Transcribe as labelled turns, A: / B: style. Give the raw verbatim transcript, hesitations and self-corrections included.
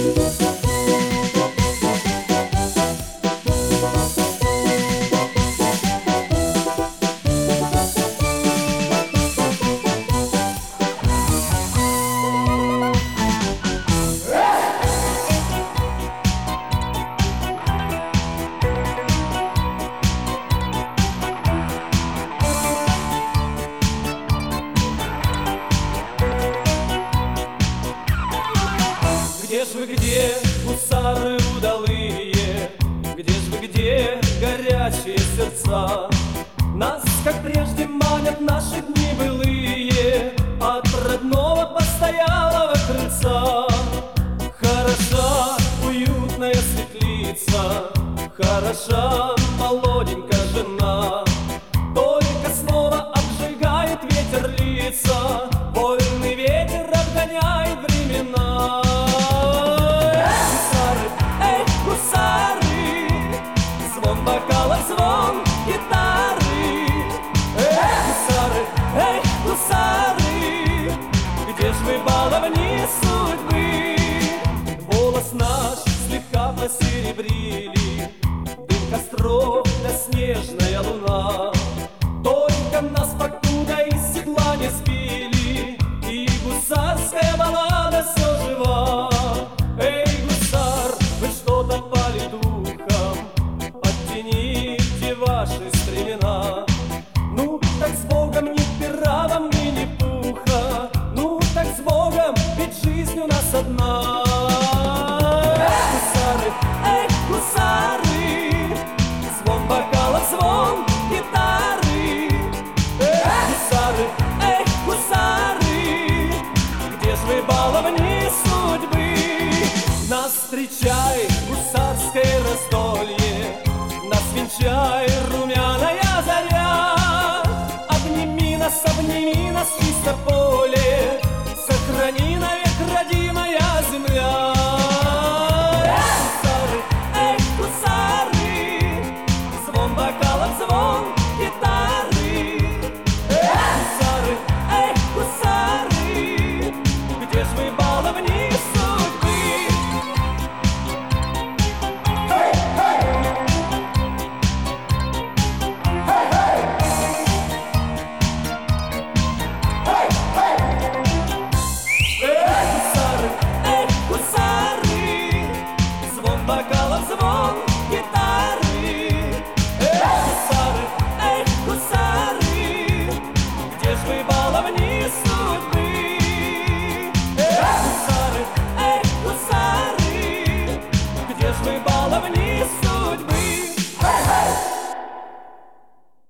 A: Где ж вы, где, гусары удалые? Где ж вы, где, горячие сердца? Нас, как прежде, манят наши дни былые от родного постоялого крыльца. Хороша уютная светлица, хороша молоденькая жена, только снова обжигает ветер лица, вольный ветер обгоняет времена. Бокалов звон гитары, эх, гусары, эх, гусары, где ж вы, баловни судьбы? Волос наш слегка посеребрили, дым костров да снежная луна. Только нас покуда из седла не сбили, и гусарская баллада все жива. Эй, гусар, вы что-то пали духом, оттяните ваши стремена. Ну так с Богом, ни пера вам и ни пуха, ну так с Богом, ведь жизнь у нас одна. Эх, гусары, эх, гусары, звон бокалов, звон гитары. Эх, гусары, эх, гусары, где ж вы, баловни судьбы? Нас встречай, гусарское раздолье, нас венчай, румяная заря. Обними нас, обними нас, чисто поле, сохрани навек родимая земля. Эх, гусары, эх, гусары, звон бокалов, звон гитары. Эх, гусары, эх, гусары, где ж вы, баловни судьбы? Бокалов, звон гитары. Эх, гусары, эх, гусары, где ж вы, баловни судьбы? Эх, гусары, эх, гусары, где ж вы, баловни судьбы?